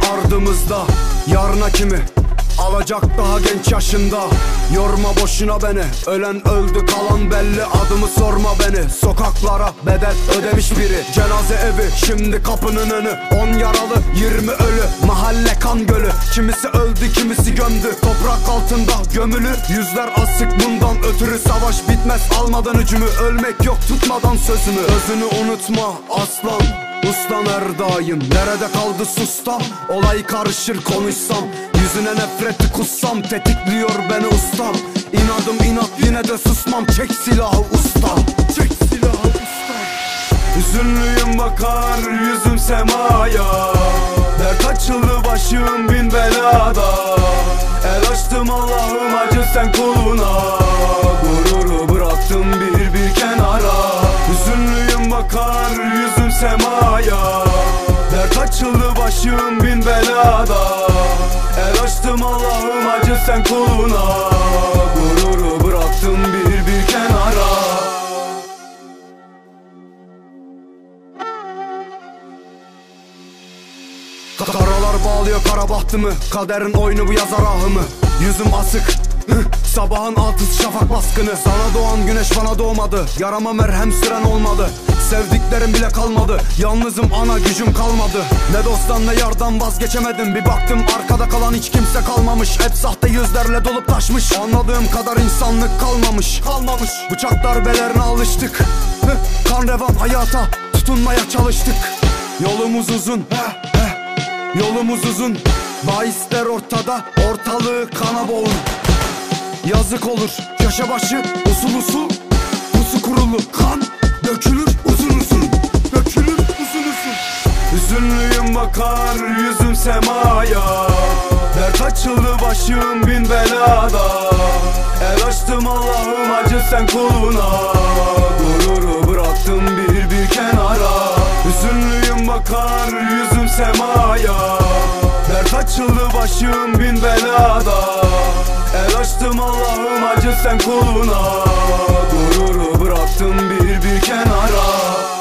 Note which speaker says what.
Speaker 1: ardımızda. Yarına kimi alacak daha genç yaşında. Yorma boşuna beni, ölen öldü kalan belli. Adımı sorma beni, sokaklara bedel ödemiş biri. Cenaze evi şimdi kapının önü, 10 yaralı 20 ölü. Mahalle kan gölü, kimisi öldü kimisi gömdü. Toprak altında gömülü, yüzler asık bundan ötürü. Savaş bitmez almadan hücumu, ölmek yok tutmadan sözümü. Özünü unutma aslan, ustan her daim. Nerede kaldı susta, olay karışır konuşsam. Yüzüne nefreti kussam, tetikliyor beni ustam. İnadım inat yine de susmam, çek silahı usta. Çek silahı usta. Hüzünlüyüm bakar yüzüm semaya. Dert açıldı başım bin belada. El açtım Allah'ım acı sen kuluna. Gururu bıraktım bir kenara. Hüzünlüyüm bakar yüzüm semaya. Dert açıldı başım bin belada. El açtım Allah'ım acı sen kuluna. Gururu bıraktım bir kenara. Karalar bağlıyor kara bahtımı, kaderin oyunu bu yazar ahımı. Yüzüm asık, sabahın altısı şafak baskını. Sana doğan güneş bana doğmadı, yarama merhem süren olmadı. Sevdiklerim bile kalmadı, yalnızım ana gücüm kalmadı. Ne dosttan ne yardan vazgeçemedim. Bir baktım arkada kalan hiç kimse kalmamış. Hep sahte yüzlerle dolup taşmış. Anladığım kadar insanlık kalmamış. Bıçak darbelerine alıştık. Kan revan hayata tutunmaya çalıştık. Yolumuz uzun, yolumuz uzun. Bahisler ortada, ortalığı kana boğun. Yazık olur köşe başı usul usul. Pusu kurulu kan dökülür uzun uzun. Dökülür uzun uzun. Hüzünlüyüm bakar yüzüm semaya. Dert açıldı başım bin belada. El açtım Allah'ım acı sen kuluna. Gururu bıraktım bir kenara. Hüzünlüyüm bakar yüzüm semaya. Dert açıldı başım bin belada. El açtım Allah'ım acı sen kuluna. Gururu bıraktım bir kenara.